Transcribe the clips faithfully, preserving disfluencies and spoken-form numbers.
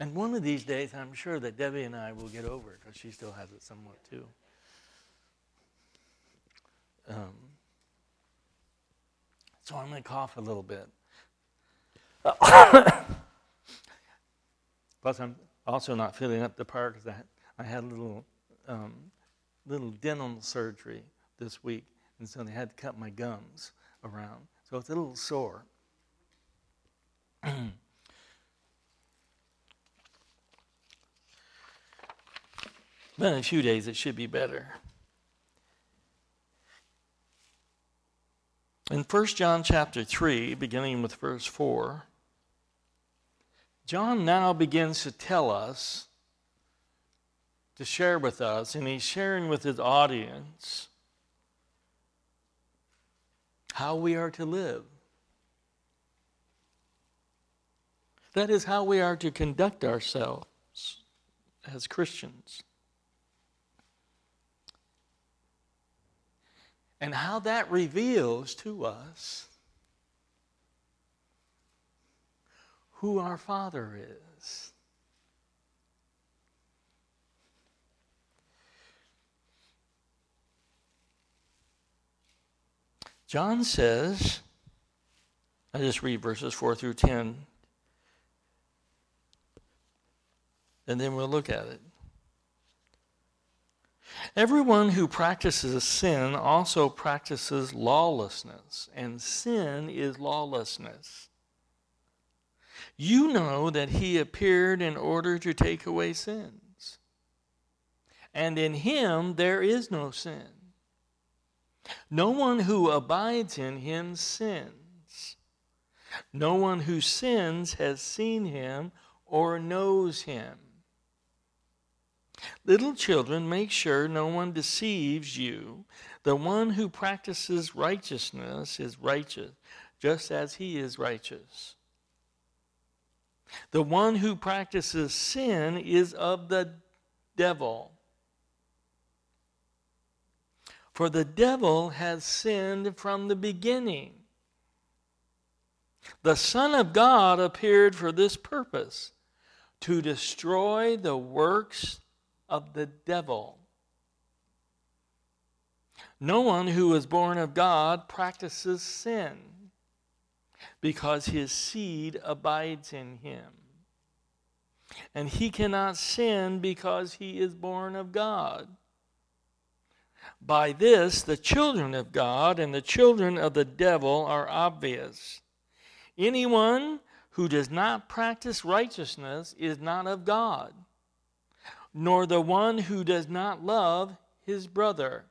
And one of these days, I'm sure that Debbie and I will get over it, because she still has it somewhat too. Um, so I'm going to cough a little bit. Plus, I'm also not feeling up to par because I, I had a little, um, little dental surgery this week, and so they had to cut my gums around. So it's a little sore. But in a few days, it should be better. In First John chapter three, beginning with verse four, John now begins to tell us, to share with us, and he's sharing with his audience how we are to live. That is how we are to conduct ourselves as Christians. And how that reveals to us who our Father is. John says, I just read verses four through ten, and then we'll look at it. Everyone who practices sin also practices lawlessness, and sin is lawlessness. You know that he appeared in order to take away sins, and in him there is no sin. No one who abides in him sins. No one who sins has seen him or knows him. Little children, make sure no one deceives you. The one who practices righteousness is righteous, just as he is righteous. The one who practices sin is of the devil. For the devil has sinned from the beginning. The Son of God appeared for this purpose, to destroy the works of the devil. No one who is born of God practices sin, because his seed abides in him. And he cannot sin because he is born of God. By this, the children of God and the children of the devil are obvious. Anyone who does not practice righteousness is not of God, nor the one who does not love his brother.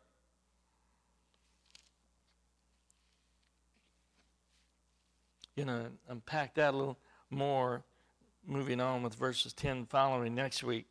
Going to unpack that a little more, moving on with verses ten following next week.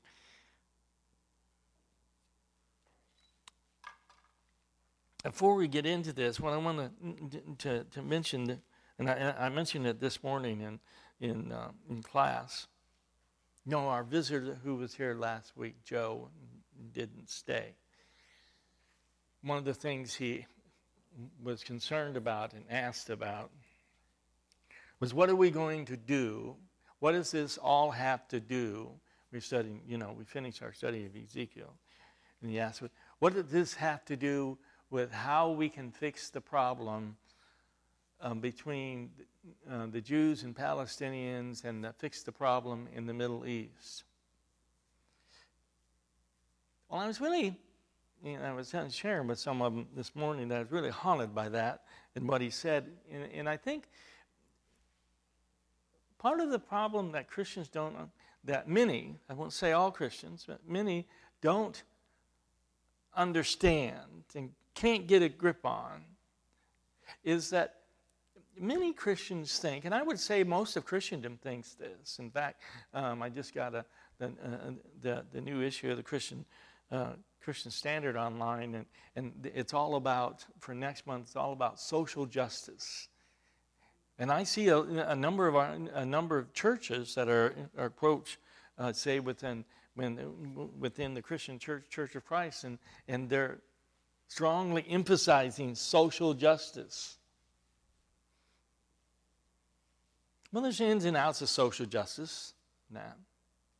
Before we get into this, what I want to to, to mention, and I, I mentioned it this morning in in uh, in class. No, our visitor who was here last week, Joe, didn't stay. One of the things he was concerned about and asked about was, what are we going to do? What does this all have to do? We're studying, you know, we finished our study of Ezekiel. And he asked, what does this have to do with how we can fix the problem um, between uh, the Jews and Palestinians, and uh, fix the problem in the Middle East? Well, I was really, you know, I was sharing with some of them this morning that I was really haunted by that and what he said. And, and I think part of the problem that Christians don't, that many, I won't say all Christians, but many don't understand and can't get a grip on, is that many Christians think, and I would say most of Christendom thinks this. In fact, um, I just got a, the, uh, the the new issue of the Christian uh, Christian Standard online, and, and it's all about, for next month, it's all about social justice. And I see a, a number of our, a number of churches that are, are quote, uh, say within when, within the Christian Church, Church of Christ, and, and they're strongly emphasizing social justice. Well, there's ins and outs of social justice now.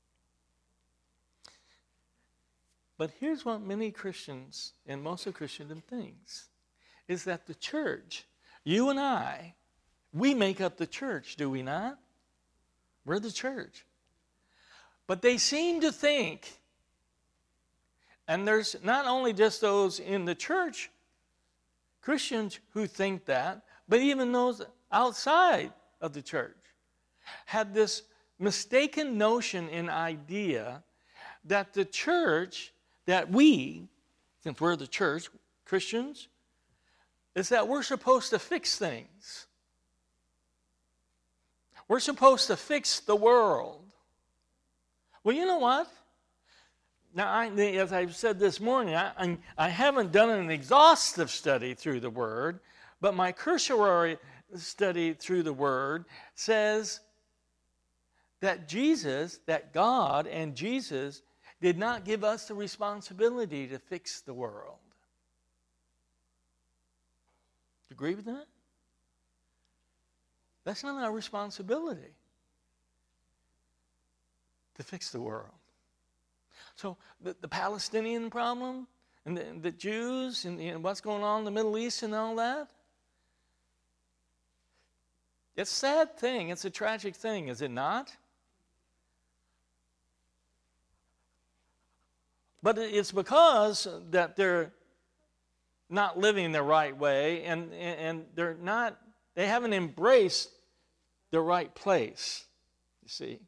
But here's what many Christians and most of Christendom thinks, is that the church, you and I, we make up the church, do we not? We're the church. But they seem to think, and there's not only just those in the church, Christians who think that, but even those outside of the church had this mistaken notion and idea that the church, that we, since we're the church, Christians, is that we're supposed to fix things. We're supposed to fix the world. Well, you know what? Now, I, as I've said this morning, I, I haven't done an exhaustive study through the Word, but my cursory study through the Word says that Jesus, that God and Jesus did not give us the responsibility to fix the world. Do you agree with that? That's not our responsibility to fix the world. So the, the Palestinian problem and the, the Jews and, and what's going on in the Middle East and all that, it's a sad thing. It's a tragic thing, is it not? But it's because that they're not living the right way, and, and they're not, they haven't embraced the right place, you see.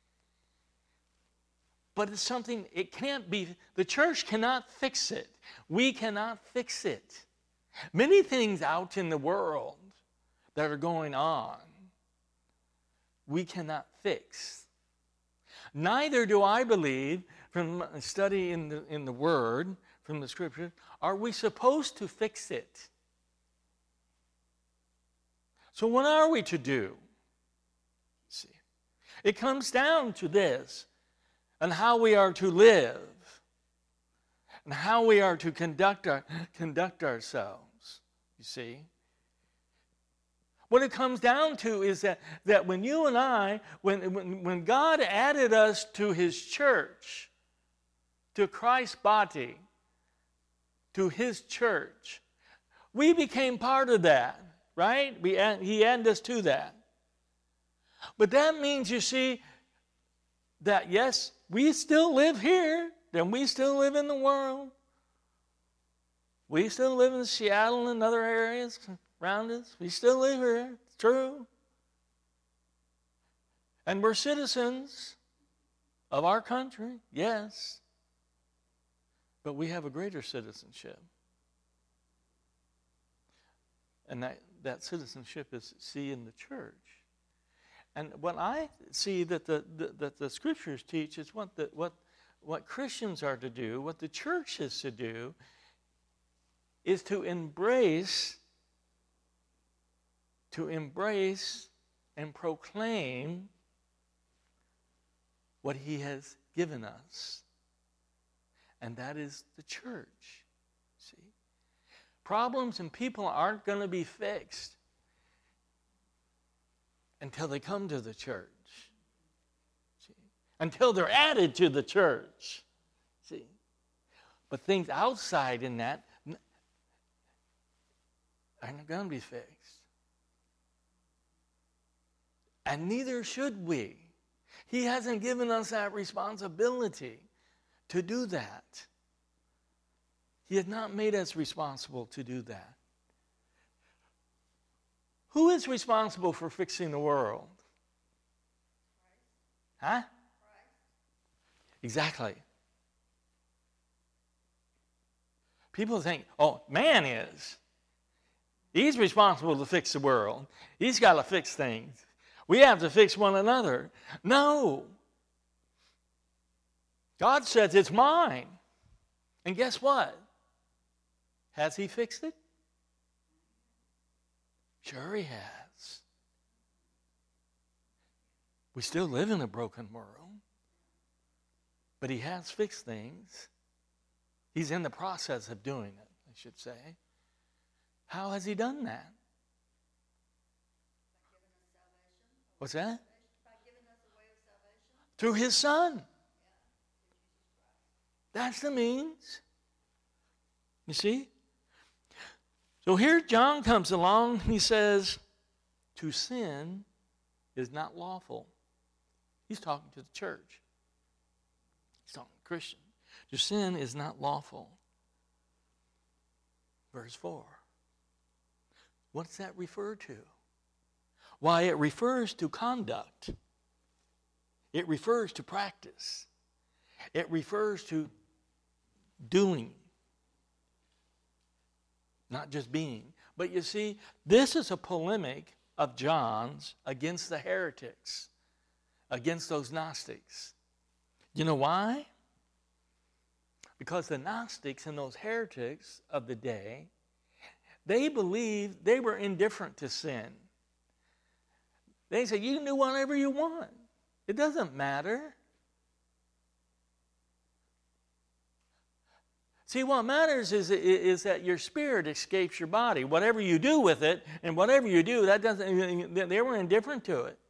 But it's something, it can't be, the church cannot fix it. We cannot fix it. Many things out in the world that are going on, we cannot fix. Neither do I believe, from study in the, in the Word, from the Scripture, are we supposed to fix it. So what are we to do? See, it comes down to this, and how we are to live, and how we are to conduct our, conduct ourselves, you see. What it comes down to is that, that when you and I, when, when, when God added us to His church, to Christ's body, to His church, we became part of that, right? We, He added us to that. But that means, you see, that yes, we still live here, and we still live in the world. We still live in Seattle and other areas around us. We still live here. It's true. And we're citizens of our country, yes. But we have a greater citizenship. And that, that citizenship is, see, in the church. And what I see that the, the that the Scriptures teach is what the, what what Christians are to do, what the church is to do, is to embrace, to embrace and proclaim what He has given us. And that is the church. See? Problems and people aren't going to be fixed until they come to the church. See? Until they're added to the church. See? But things outside in that are not going to be fixed. And neither should we. He hasn't given us that responsibility to do that. He has not made us responsible to do that. Who is responsible for fixing the world? Huh? Exactly. People think, oh, man is. He's responsible to fix the world. He's got to fix things. We have to fix one another. No. God says it's mine. And guess what? Has He fixed it? Sure He has. We still live in a broken world. But He has fixed things. He's in the process of doing it, I should say. How has He done that? What's that? Through His Son. That's the means. You see? So here John comes along, he says, to sin is not lawful. He's talking to the church. He's talking to Christians. To sin is not lawful. Verse four. What does that refer to? Why, it refers to conduct. It refers to practice. It refers to doing. Not just being. But you see, this is a polemic of John's against the heretics, against those Gnostics. You know why? Because the Gnostics and those heretics of the day, they believed they were indifferent to sin. They said, you can do whatever you want. It doesn't matter. See, what matters is, is that your spirit escapes your body. Whatever you do with it, and whatever you do, that doesn't. They were indifferent to it.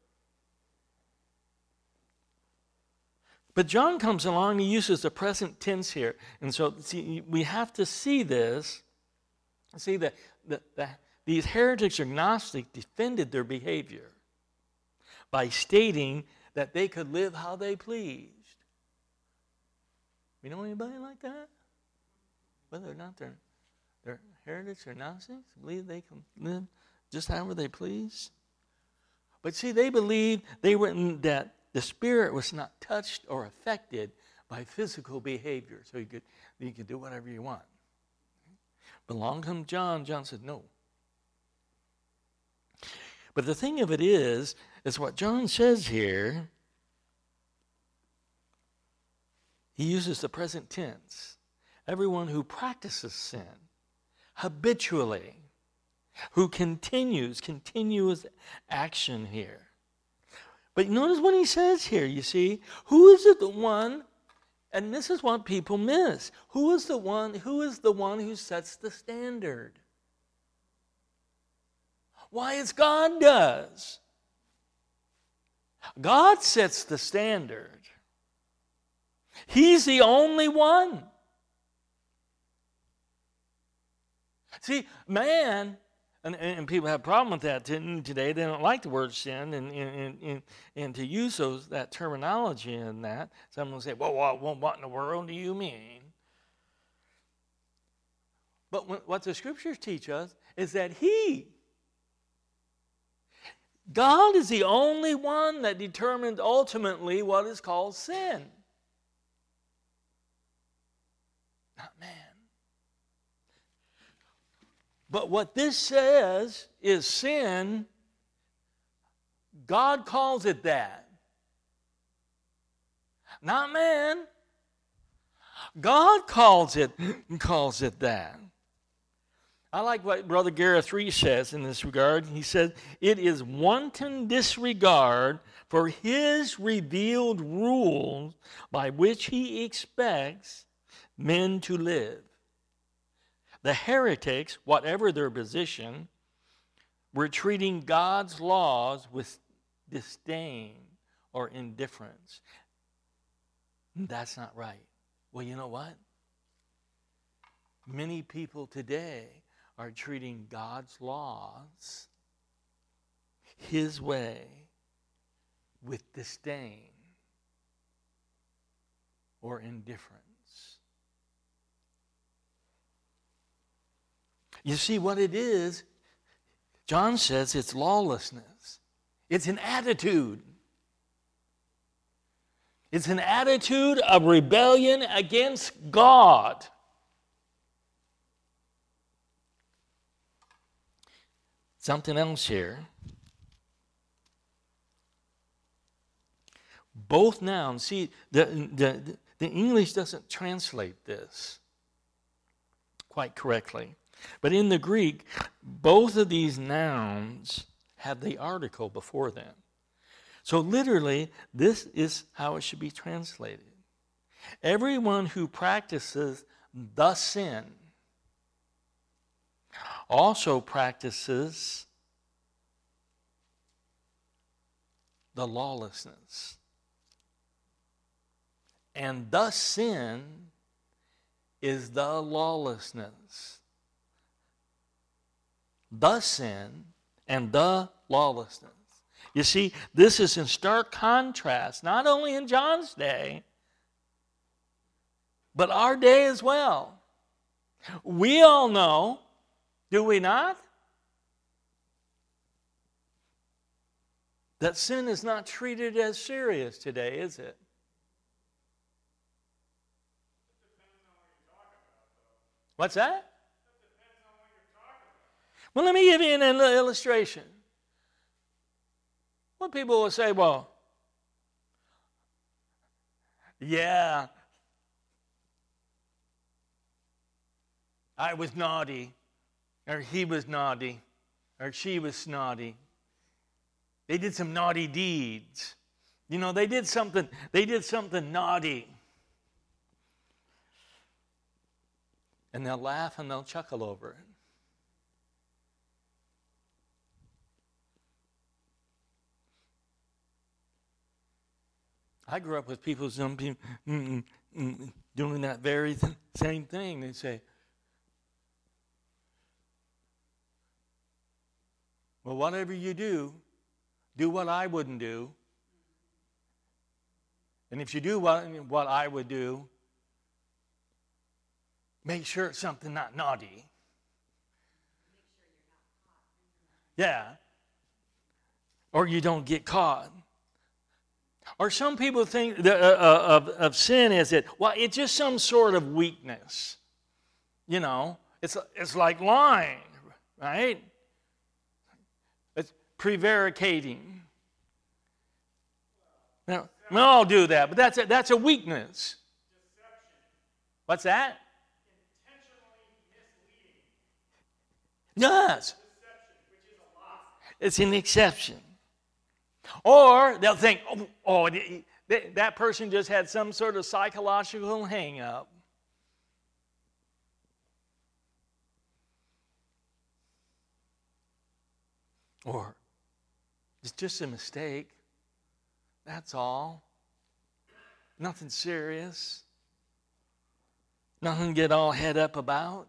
But John comes along, he uses the present tense here. And so, see, we have to see this. See, that the, the, these heretics or Gnostics defended their behavior by stating that they could live how they pleased. You know anybody like that? Whether or not they're, they're heretics or Gnostics, believe they can live just however they please. But see, they believed they were that the spirit was not touched or affected by physical behavior. So you could, you could do whatever you want. But along comes John. John said, no. But the thing of it is, is what John says here, he uses the present tense. Everyone who practices sin habitually, who continues, continuous action here. But notice what he says here, you see. Who is it the one, and this is what people miss. Who is the one, who is the one who sets the standard? Why, it's God does. God sets the standard. He's the only one. See, man, and, and people have a problem with that today. They don't like the word sin, and, and, and, and to use those that terminology in that. Someone will say, well, what, what in the world do you mean? But when, what the Scriptures teach us is that He, God is the only one that determines ultimately what is called sin. Not man. But what this says is sin. God calls it that. Not man. God calls it, calls it that. I like what Brother Gareth Reese says in this regard. He says, it is wanton disregard for His revealed rules by which He expects men to live. The heretics, whatever their position, were treating God's laws with disdain or indifference. That's not right. Well, you know what? Many people today are treating God's laws, His way, with disdain or indifference. You see what it is? John says it's lawlessness. It's an attitude. It's an attitude of rebellion against God. Something else here. Both nouns. See, the, the, the English doesn't translate this quite correctly. But in the Greek, both of these nouns have the article before them. So literally, this is how it should be translated. Everyone who practices the sin also practices the lawlessness. And the sin is the lawlessness. The sin and the lawlessness. You see, this is in stark contrast, not only in John's day, but our day as well. We all know, do we not, that sin is not treated as serious today, is it? What's that? Well, let me give you an illustration. Well, people will say, well, yeah, I was naughty, or he was naughty, or she was naughty. They did some naughty deeds. You know, they did something, they did something naughty. And they'll laugh and they'll chuckle over it. I grew up with people, some people mm, mm, doing that very th- same thing. They say, well, whatever you do, do what I wouldn't do. And if you do what, what I would do, make sure it's something not naughty. Yeah. Or you don't get caught. Or some people think that, uh, of, of sin is that, well, it's just some sort of weakness. You know, it's, it's like lying, right? It's prevaricating. Now, we all do that, but that's a, that's a weakness. Deception. What's that? Intentionally misleading. Yes. Deception, which is a lie. It's an exception. Or they'll think, oh, oh, that person just had some sort of psychological hang-up. Or it's just a mistake. That's all. Nothing serious. Nothing to get all head up about.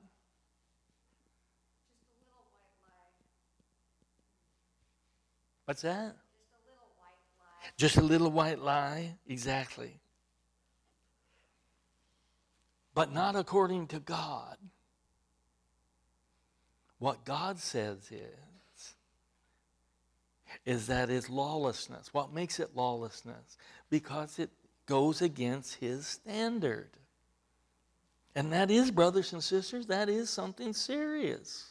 What's that? Just a little white lie, exactly. But not according to God. What God says is, is that it's lawlessness. What makes it lawlessness? Because it goes against His standard. And that is, brothers and sisters, that is something serious.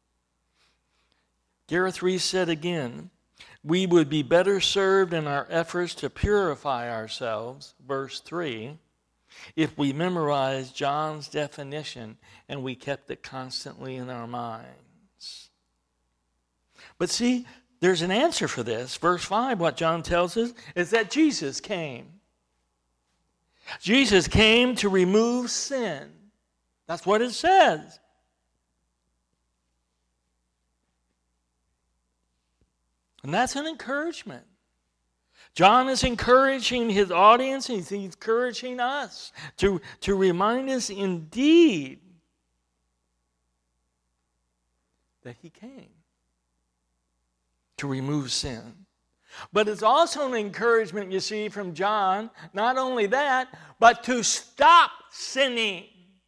Gareth Reese said again, we would be better served in our efforts to purify ourselves, verse three, if we memorized John's definition and we kept it constantly in our minds. But see, there's an answer for this. Verse five, what John tells us is that Jesus came. Jesus came to remove sin. That's what it says. And that's an encouragement. John is encouraging his audience, and he's encouraging us to, to remind us indeed that He came to remove sin. But it's also an encouragement, you see, from John, not only that, but to stop sinning.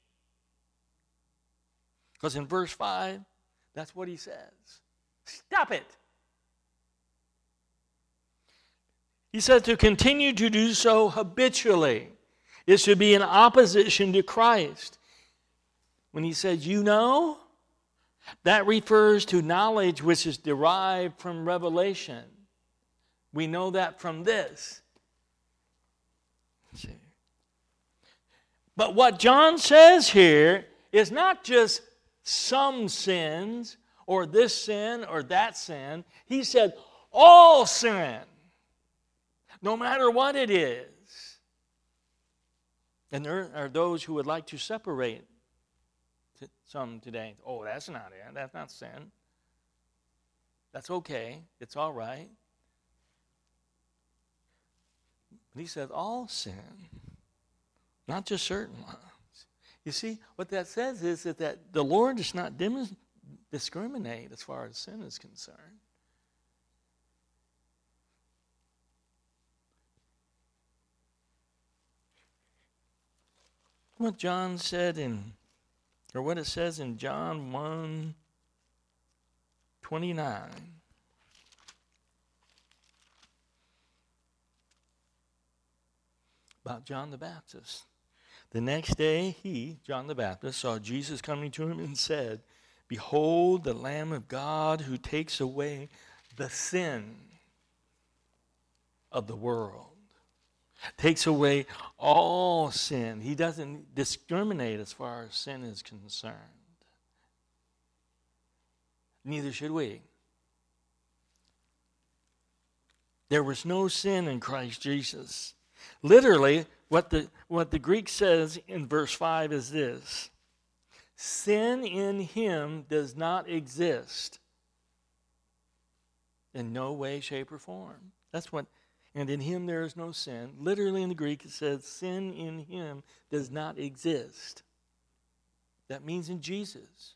Because in verse five, that's what he says. Stop it. He said to continue to do so habitually is to be in opposition to Christ. When he says, you know, that refers to knowledge which is derived from revelation. We know that from this. But what John says here is not just some sins or this sin or that sin. He said all sin. No matter what it is. And there are those who would like to separate some today. Oh, that's not it. That's not sin. That's okay. It's all right. But he said all sin. Not just certain ones. You see, what that says is that, that the Lord does not dim- discriminate as far as sin is concerned. What John said in, or what it says in John one twenty-nine. About John the Baptist. The next day he, John the Baptist, saw Jesus coming to him and said, "Behold the Lamb of God who takes away the sin of the world." Takes away all sin. He doesn't discriminate as far as sin is concerned. Neither should we. There was no sin in Christ Jesus. Literally, what the, what the Greek says in verse five is this: sin in him does not exist in no way, shape, or form. That's what, and in him there is no sin. Literally in the Greek it says sin in him does not exist. That means in Jesus.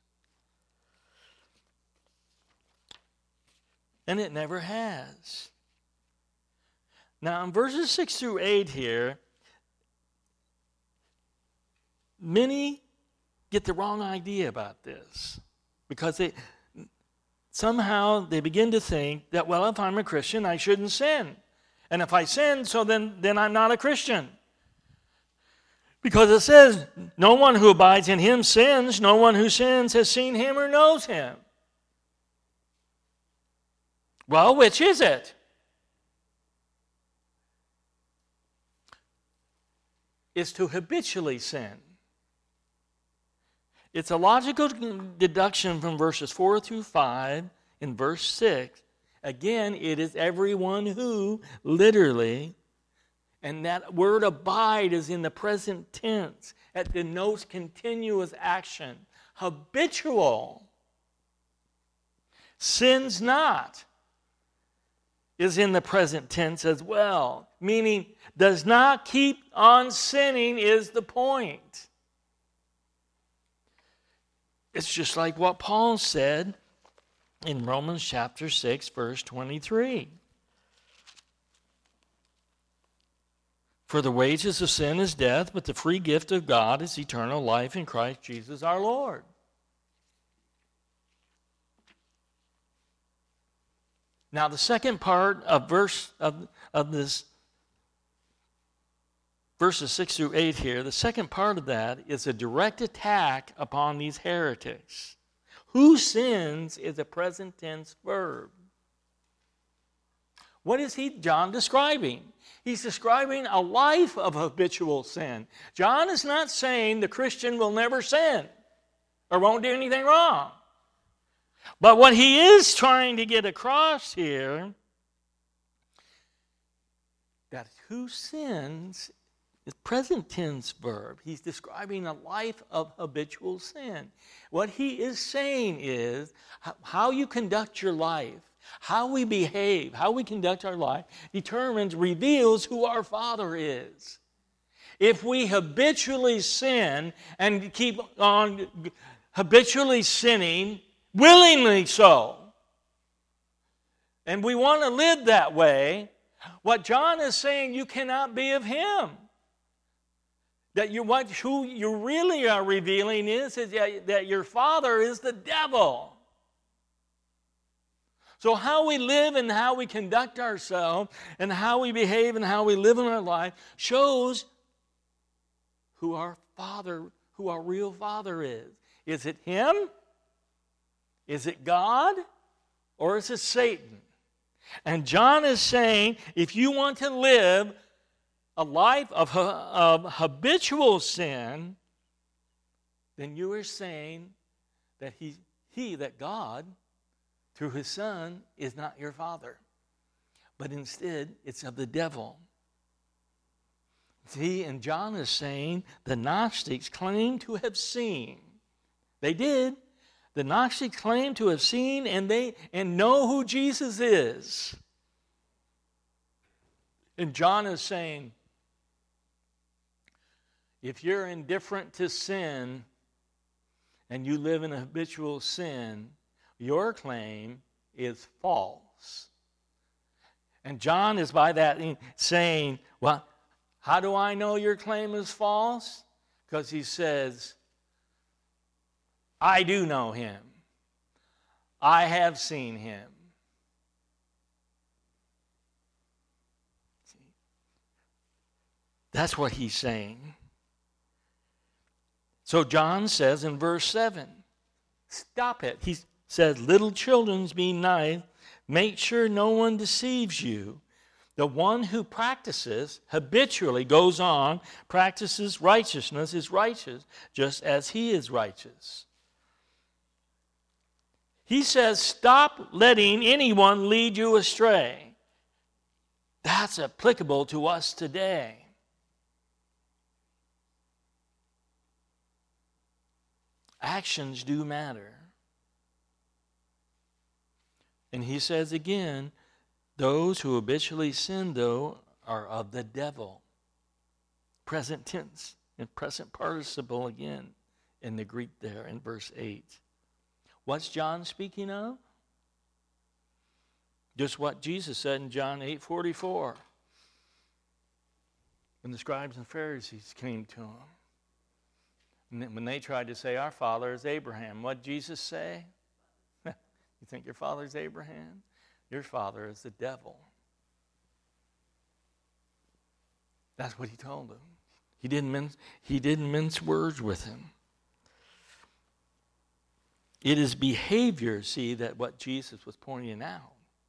And it never has. Now, in verses six through eight here, many get the wrong idea about this because they somehow they begin to think that, well, if I'm a Christian, I shouldn't sin. And if I sin, so then, then I'm not a Christian. Because it says, no one who abides in him sins. No one who sins has seen him or knows him. Well, which is it? Is to habitually sin. It's a logical deduction from verses four through five in verse six. Again, it is everyone who, literally, and that word abide is in the present tense. It denotes continuous action. Habitual. Sins not is in the present tense as well, meaning does not keep on sinning is the point. It's just like what Paul said in Romans chapter six, verse twenty-three. For the wages of sin is death, but the free gift of God is eternal life in Christ Jesus our Lord. Now the second part of verse of, of this verses six through eight here, the second part of that is a direct attack upon these heretics. Who sins is a present tense verb. What is he, John, describing? He's describing a life of habitual sin. John is not saying the Christian will never sin or won't do anything wrong. But what he is trying to get across here, that who sins is present tense verb. He's describing a life of habitual sin. What he is saying is how you conduct your life, how we behave, how we conduct our life determines, reveals who our Father is. If we habitually sin and keep on habitually sinning, willingly so, and we want to live that way, what John is saying, you cannot be of him. That you, what, who you really are revealing is, is that, that your father is the devil. So how we live and how we conduct ourselves and how we behave and how we live in our life shows who our father, who our real father is. Is it him? Is it God? Or is it Satan? And John is saying, if you want to live a life of, of habitual sin, then you are saying that he, he, that God, through his Son, is not your Father. But instead, it's of the devil. See, and John is saying the Gnostics claim to have seen. They did. The Gnostics claim to have seen and they and know who Jesus is. And John is saying, If you're indifferent to sin and you live in a habitual sin, your claim is false. And John is by that saying, well, how do I know your claim is false? Because he says, I do know him. I have seen him. See? That's what he's saying. So John says in verse seven, stop it. He says, little children, be nice. Make sure no one deceives you. The one who practices, habitually goes on, practices righteousness, is righteous, just as he is righteous. He says, stop letting anyone lead you astray. That's applicable to us today. Actions do matter. And he says again, those who habitually sin, though, are of the devil. Present tense and present participle again in the Greek there in verse eight. What's John speaking of? Just what Jesus said in John eight forty-four. When the scribes and Pharisees came to him. And when they tried to say, our father is Abraham, what did Jesus say? You think your father's Abraham? Your father is the devil. That's what he told him. He didn't mince, he didn't mince words with him. It is behavior, see, that what Jesus was pointing out.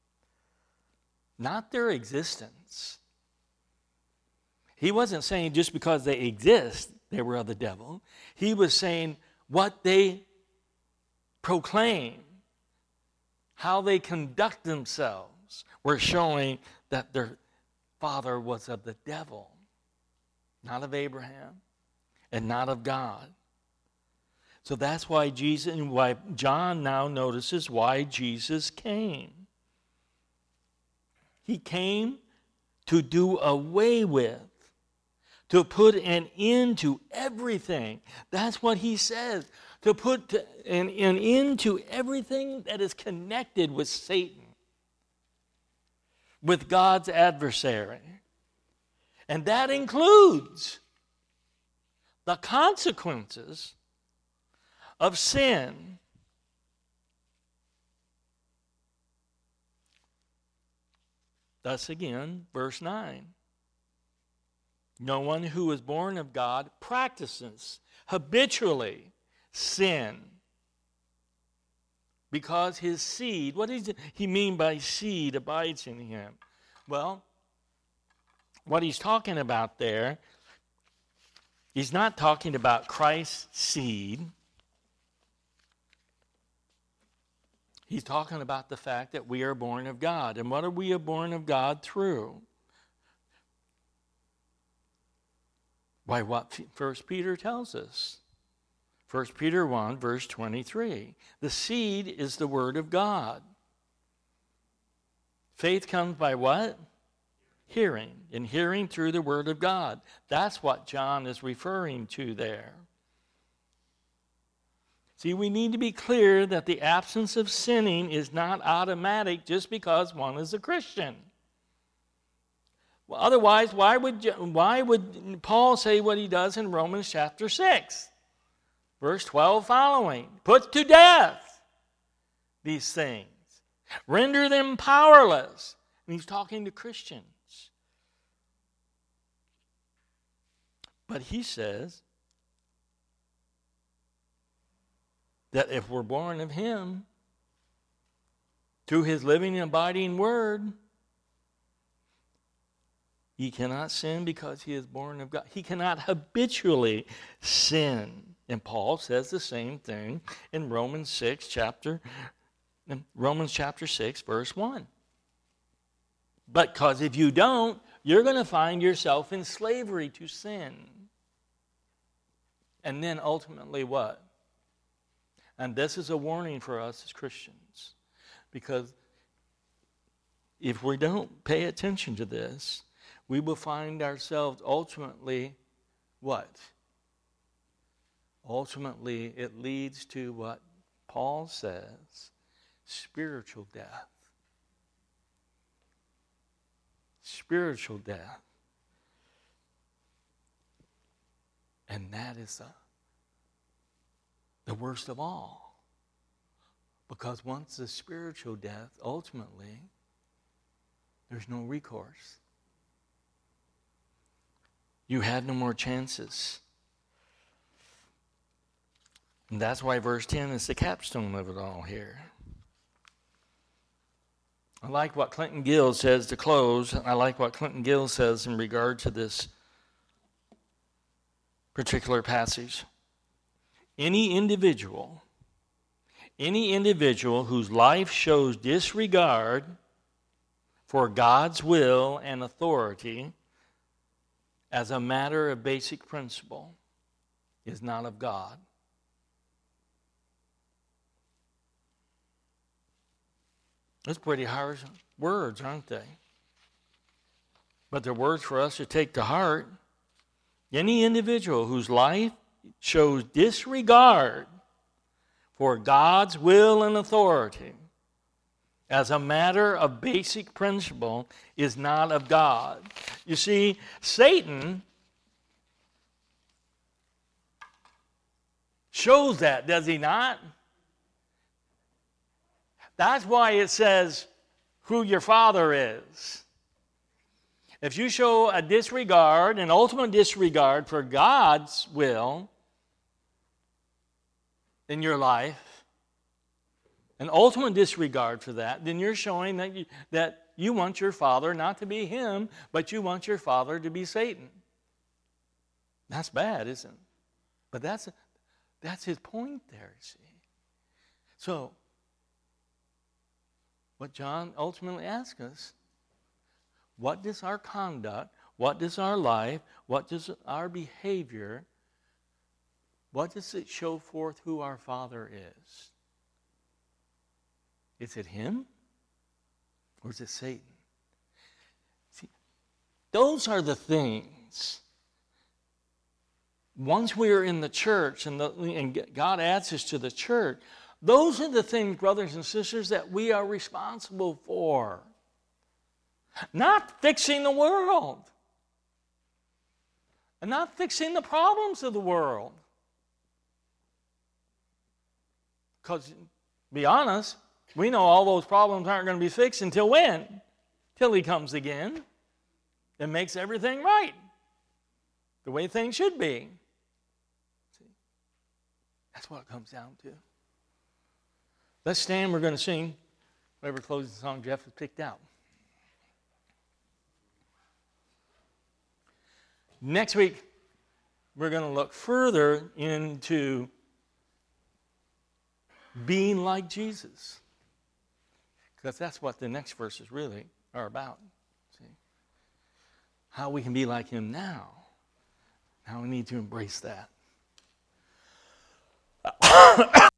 Not their existence. He wasn't saying just because they exist, they were of the devil. He was saying what they proclaim, how they conduct themselves, were showing that their father was of the devil, not of Abraham and not of God. So that's why Jesus, and why John now notices why Jesus came. He came to do away with, to put an end to everything. That's what he says. To put an, an end to everything that is connected with Satan, with God's adversary. And that includes the consequences of sin. Thus again, verse nine. No one who is born of God practices habitually sin, because his seed, what does he mean by seed, abides in him? Well, what he's talking about there, he's not talking about Christ's seed. He's talking about the fact that we are born of God. And what are we born of God through? Why, what First Peter tells us. First Peter one, verse twenty-three. The seed is the word of God. Faith comes by what? Hearing. And hearing through the word of God. That's what John is referring to there. See, we need to be clear that the absence of sinning is not automatic just because one is a Christian. Well, otherwise, why would, why would Paul say what he does in Romans chapter six? Verse twelve following. Put to death these things. Render them powerless. And he's talking to Christians. But he says that if we're born of him, through his living and abiding word, he cannot sin because he is born of God. He cannot habitually sin. And Paul says the same thing in Romans six, chapter, in Romans chapter six, verse one. But because if you don't, you're going to find yourself in slavery to sin. And then ultimately what? And this is a warning for us as Christians. Because if we don't pay attention to this, we will find ourselves ultimately, what? ultimately it leads to what Paul says, spiritual death. Spiritual death. And that is the, the worst of all. Because once the spiritual death, ultimately, there's no recourse. You had no more chances. And that's why verse ten is the capstone of it all here. I like what Clinton Gill says to close. I like what Clinton Gill says in regard to this particular passage. Any individual, any individual whose life shows disregard for God's will and authority as a matter of basic principle is not of God. That's pretty harsh words, aren't they? But they're words for us to take to heart. Any individual whose life shows disregard for God's will and authority as a matter of basic principle is not of God. You see, Satan shows that, does he not? That's why it says who your father is. If you show a disregard, an ultimate disregard for God's will in your life, an ultimate disregard for that, then you're showing that you, that you want your father not to be him, but you want your father to be Satan. That's bad, isn't it? But that's, that's his point there, you see. So, what John ultimately asks us, what does our conduct, what does our life, what does our behavior, what does it show forth who our Father is? Is it him or is it Satan? See, those are the things. Once we are in the church and, the, and God adds us to the church, those are the things, brothers and sisters, that we are responsible for. Not fixing the world. And not fixing the problems of the world. Because, to be honest, we know all those problems aren't going to be fixed until when? Till he comes again and makes everything right. The way things should be. See? That's what it comes down to. Let's stand. We're going to sing whatever closing song Jeff has picked out. Next week, we're going to look further into being like Jesus. Because that's what the next verses really are about. See? How we can be like him now. How we need to embrace that.